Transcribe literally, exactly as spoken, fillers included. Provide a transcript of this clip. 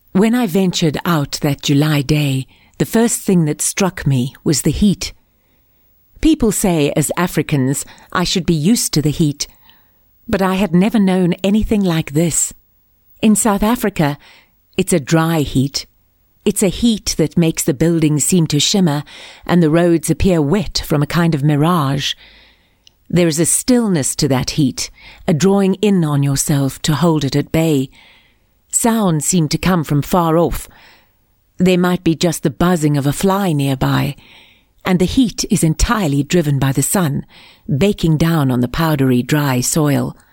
When I ventured out that July day, the first thing that struck me was the heat. People say, as Africans, I should be used to the heat, but I had never known anything like this. In South Africa, it's a dry heat. It's a heat that makes the buildings seem to shimmer and the roads appear wet from a kind of mirage. There is a stillness to that heat, a drawing in on yourself to hold it at bay. Sounds seem to come from far off. They might be just the buzzing of a fly nearby, and the heat is entirely driven by the sun, baking down on the powdery, dry soil.